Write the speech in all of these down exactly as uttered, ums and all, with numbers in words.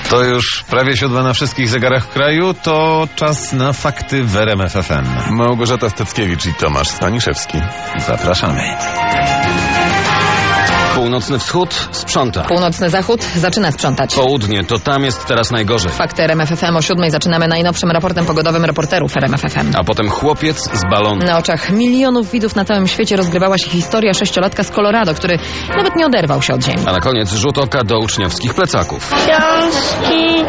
To już prawie siódma na wszystkich zegarach w kraju, to czas na fakty w R M F F M. Małgorzata Steckiewicz i Tomasz Staniszewski. Zapraszamy. Północny wschód sprząta. Północny zachód zaczyna sprzątać. Południe, to tam jest teraz najgorzej. Fakty R M F F M o siódmej zaczynamy najnowszym raportem pogodowym reporterów R M F F M. A potem chłopiec z balonu. Na oczach milionów widzów na całym świecie rozgrywała się historia sześciolatka z Colorado, który nawet nie oderwał się od ziemi. A na koniec rzut oka do uczniowskich plecaków. Książki,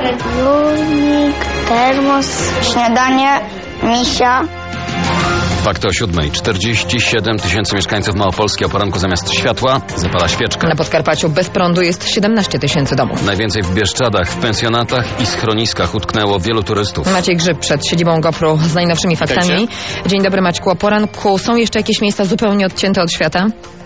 rudnik, termos, śniadanie, misia. Fakty o siódmej. czterdzieści siedem tysięcy mieszkańców Małopolski o poranku zamiast światła zapala świeczkę. Na Podkarpaciu bez prądu jest siedemnaście tysięcy domów. Najwięcej w Bieszczadach, w pensjonatach i schroniskach utknęło wielu turystów. Maciej Grzyb przed siedzibą GoPro z najnowszymi faktami. Dzień dobry Maćku, o poranku są jeszcze jakieś miejsca zupełnie odcięte od świata?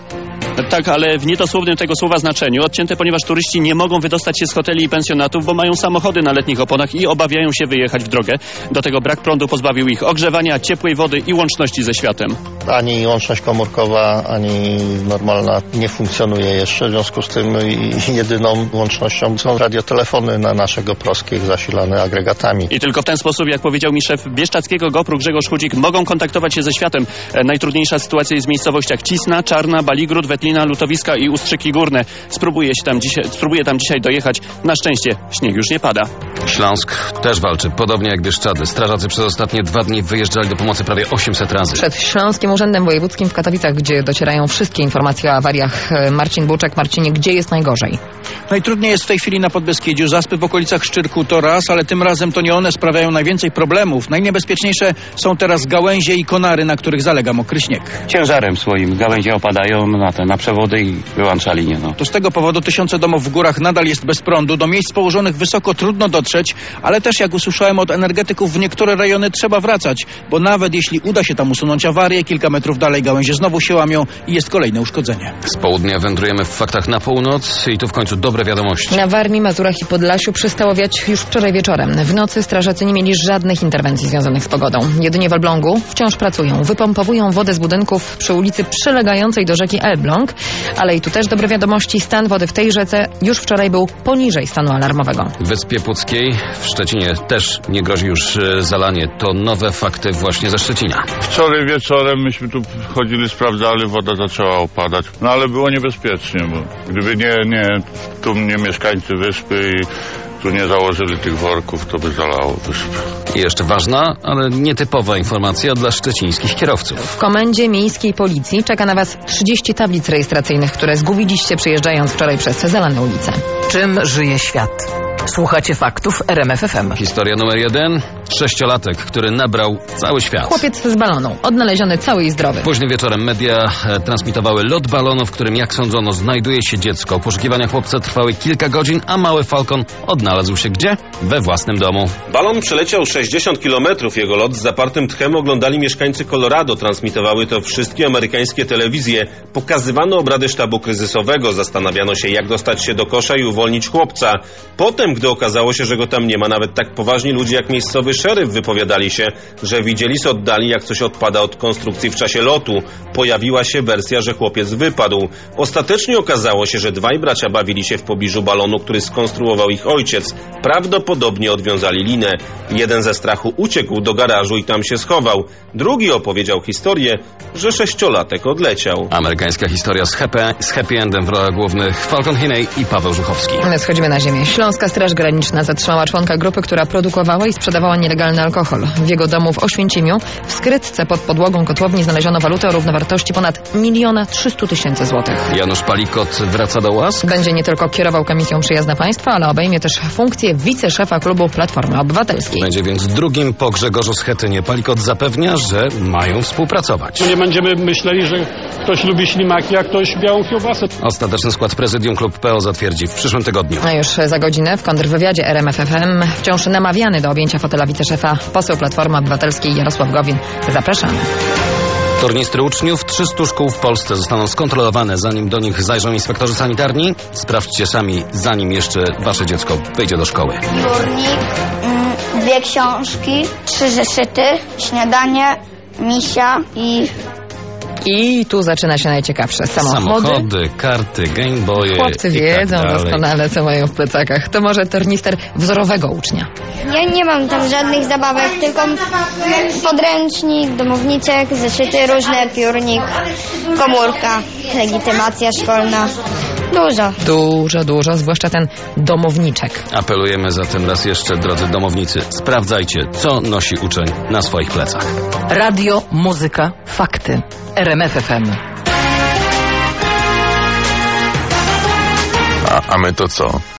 Tak, ale w niedosłownym tego słowa znaczeniu. Odcięte, ponieważ turyści nie mogą wydostać się z hoteli i pensjonatów, bo mają samochody na letnich oponach i obawiają się wyjechać w drogę. Do tego brak prądu pozbawił ich ogrzewania, ciepłej wody i łączności ze światem. Ani łączność komórkowa, ani normalna nie funkcjonuje jeszcze. W związku z tym jedyną łącznością są radiotelefony na nasze goprowskie zasilane agregatami. I tylko w ten sposób, jak powiedział mi szef bieszczadzkiego GoPro Grzegorz Chudzik, mogą kontaktować się ze światem. Najtrudniejsza sytuacja jest w miejscowościach Cisna, Czarna, Baligród, Wetlina, Lutowiska i Ustrzyki Górne. Spróbuję się tam dzisiaj, spróbuję tam dzisiaj dojechać. Na szczęście śnieg już nie pada. Śląsk też walczy, podobnie jak Bieszczady. Strażacy przez ostatnie dwa dni wyjeżdżali do pomocy prawie osiemset razy. Przed Śląskim Urzędem Wojewódzkim w Katowicach, gdzie docierają wszystkie informacje o awariach. Marcin Buczek. Marcinie, gdzie jest najgorzej? Najtrudniej jest w tej chwili na Podbeskidziu. Zaspy w okolicach Szczyrku to raz, ale tym razem to nie one sprawiają najwięcej problemów. Najniebezpieczniejsze są teraz gałęzie i konary, na których zalega mokry śnieg. Ciężarem swoim gałęzie opadają na te, na przewody i wyłącza linię. No. To z tego powodu tysiące domów w górach nadal jest bez prądu. Do miejsc położonych wysoko trudno dotrzeć, ale też jak usłyszałem od energetyków, w niektóre rejony trzeba wracać, bo nawet jeśli uda się tam usunąć awarię, kilka metrów dalej gałęzie znowu się łamią i jest kolejne uszkodzenie. Z południa wędrujemy w faktach na północ i tu w końcu dobre wiadomości. Na Warmii, Mazurach i Podlasiu przestało wiać już wczoraj wieczorem. W nocy strażacy nie mieli żadnych interwencji związanych z pogodą. Jedynie w Elblągu wciąż pracują. Wypompowują wodę z budynków przy ulicy przylegającej do rzeki Elbląg, ale i tu też dobre wiadomości. Stan wody w tej rzece już wczoraj był poniżej stanu alarmowego. W Wyspie Puckiej w Szczecinie też nie grozi już zalanie. To nowe fakty właśnie ze Szczecina. Wczoraj wieczorem myśmy tu chodzili, sprawdzali, woda zaczęła opadać. No ale było niebezpiecznie, bo gdyby nie, nie tu nie mieszkańcy wyspy i tu nie założyli tych worków, to by zalało wyspę. I jeszcze ważna, ale nietypowa informacja dla szczecińskich kierowców. W Komendzie Miejskiej Policji czeka na Was trzydzieści tablic rejestracyjnych, które zgubiliście przyjeżdżając wczoraj przez zalane ulice. Czym żyje świat? Słuchacie faktów R M F F M. Historia numer jeden. Sześciolatek, który nabrał cały świat. Chłopiec z balonu, odnaleziony cały i zdrowy. Późnym wieczorem media e, transmitowały lot balonu, w którym, jak sądzono, znajduje się dziecko. Poszukiwania chłopca trwały kilka godzin, a mały Falcon odnalazł się gdzie? We własnym domu. Balon przeleciał sześćdziesiąt kilometrów. Jego lot z zapartym tchem oglądali mieszkańcy Colorado. Transmitowały to wszystkie amerykańskie telewizje. Pokazywano obrady sztabu kryzysowego. Zastanawiano się, jak dostać się do kosza i uwolnić chłopca. Potem, gdy okazało się, że go tam nie ma, nawet tak poważni ludzie jak miejscowy szeryf wypowiadali się, że widzieli z oddali, jak coś odpada od konstrukcji w czasie lotu. Pojawiła się wersja, że chłopiec wypadł. Ostatecznie okazało się, że dwaj bracia bawili się w pobliżu balonu, który skonstruował ich ojciec. Prawdopodobnie odwiązali linę. Jeden ze strachu uciekł do garażu i tam się schował. Drugi opowiedział historię, że sześciolatek odleciał. Amerykańska historia z happy, z happy endem w rolach głównych Falcon Hiney i Paweł Żuchowski. My schodzimy na ziemię. Śląska Straż Graniczna zatrzymała członka grupy, która produkowała i sprzedawała nielegalny alkohol. W jego domu w Oświęcimiu w skrytce pod podłogą kotłowni znaleziono walutę o równowartości ponad miliona trzystu tysięcy złotych. Janusz Palikot wraca do łask. Będzie nie tylko kierował Komisją Przyjazna Państwa, ale obejmie też funkcję wiceszefa klubu Platformy Obywatelskiej. Będzie więc drugim po Grzegorzu Schetynie. Palikot zapewnia, że mają współpracować. Nie będziemy myśleli, że ktoś lubi ślimaki, a ktoś białą kiełbasę. Ostateczny skład prezydium klub P O zatwierdzi w przyszłym tygodniu. A już za godzinę w kontrwywiadzie R M F F M wciąż namawiany do objęcia fotela wiceszefa poseł Platformy Obywatelskiej Jarosław Gowin. Zapraszamy. Tornistry uczniów trzystu szkół w Polsce zostaną skontrolowane, zanim do nich zajrzą inspektorzy sanitarni. Sprawdźcie sami, zanim jeszcze wasze dziecko wejdzie do szkoły. Piórnik, mm, dwie książki, trzy zeszyty, śniadanie, misia i I tu zaczyna się najciekawsze. Samochody. Samochody, karty, gameboye. Chłopcy wiedzą tak doskonale, co mają w plecakach. To może tornister wzorowego ucznia. Ja nie mam tam żadnych zabawek, tylko podręcznik, domowniczek, zeszyty różne, piórnik, komórka, legitymacja szkolna. Dużo. Dużo, dużo, zwłaszcza ten domowniczek. Apelujemy zatem raz jeszcze, drodzy domownicy, sprawdzajcie, co nosi uczeń na swoich plecach. Radio, muzyka, fakty. R M F F M. A, a my to co?